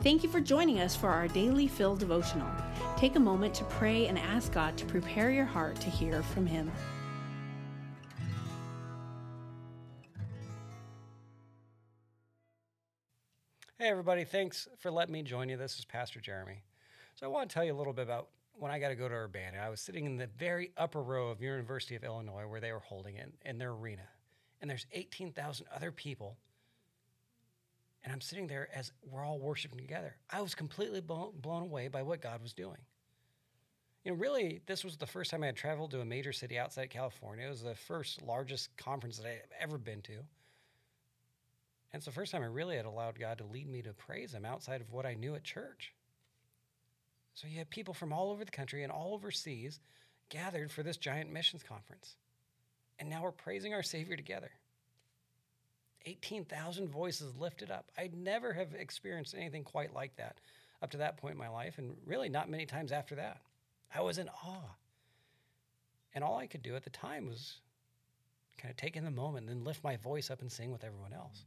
Thank you for joining us for our Daily Fill devotional. Take a moment to pray and ask God to prepare your heart to hear from Him. Hey everybody, thanks for letting me join you. This is Pastor Jeremy. So I want to tell you a little bit about when I got to go to Urbana. I was sitting in the very upper row of University of Illinois where they were holding it in their arena. And there's 18,000 other people. And I'm sitting there as we're all worshiping together. I was completely blown away by what God was doing. Really, this was the first time I had traveled to a major city outside California. It was the first largest conference that I had ever been to. And it's the first time I really had allowed God to lead me to praise Him outside of what I knew at church. So you have people from all over the country and all overseas gathered for this giant missions conference. And now we're praising our Savior together. 18,000 voices lifted up. I'd never have experienced anything quite like that up to that point in my life, and really not many times after that. I was in awe. And all I could do at the time was kind of take in the moment and then lift my voice up and sing with everyone else.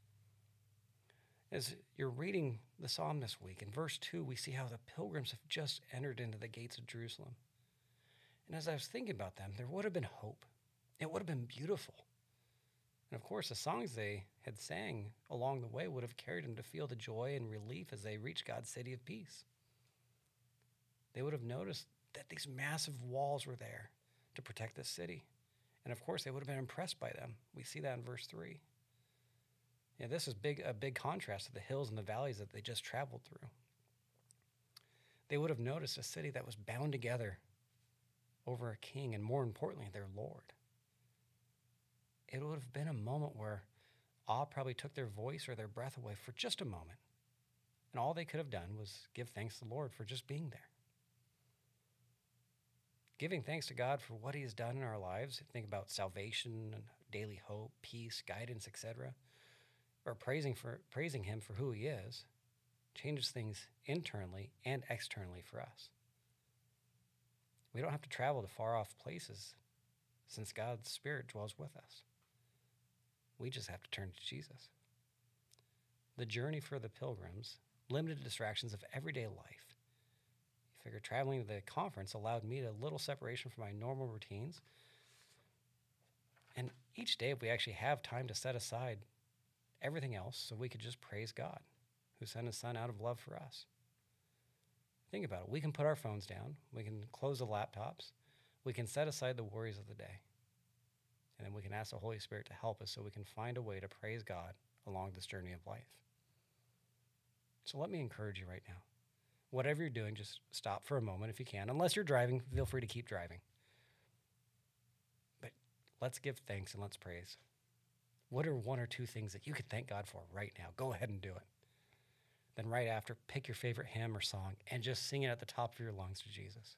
As you're reading the psalm this week, in verse 2, we see how the pilgrims have just entered into the gates of Jerusalem. And as I was thinking about them, there would have been hope. It would have been beautiful. And of course, the songs they had sang along the way would have carried them to feel the joy and relief as they reached God's city of peace. They would have noticed that these massive walls were there to protect the city. And of course, they would have been impressed by them. We see that in verse 3. This is a big contrast to the hills and the valleys that they just traveled through. They would have noticed a city that was bound together over a king and, more importantly, their Lord. It would have been a moment where awe probably took their voice or their breath away for just a moment. And all they could have done was give thanks to the Lord for just being there. Giving thanks to God for what He has done in our lives, think about salvation and daily hope, peace, guidance, etc., or praising Him for who He is, changes things internally and externally for us. We don't have to travel to far-off places since God's Spirit dwells with us. We just have to turn to Jesus. The journey for the pilgrims, limited distractions of everyday life. You figure traveling to the conference allowed me a little separation from my normal routines. And each day we actually have time to set aside everything else so we could just praise God, who sent His Son out of love for us. Think about it. We can put our phones down. We can close the laptops. We can set aside the worries of the day. And then we can ask the Holy Spirit to help us so we can find a way to praise God along this journey of life. So let me encourage you right now. Whatever you're doing, just stop for a moment if you can. Unless you're driving, feel free to keep driving. But let's give thanks and let's praise. What are one or two things that you could thank God for right now? Go ahead and do it. Then right after, pick your favorite hymn or song and just sing it at the top of your lungs to Jesus.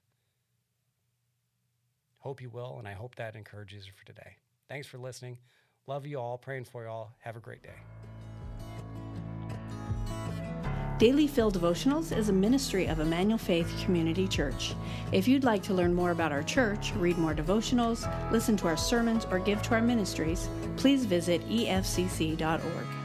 Hope you will, and I hope that encourages you for today. Thanks for listening. Love you all. Praying for you all. Have a great day. Daily Fill Devotionals is a ministry of Emmanuel Faith Community Church. If you'd like to learn more about our church, read more devotionals, listen to our sermons, or give to our ministries, please visit efcc.org.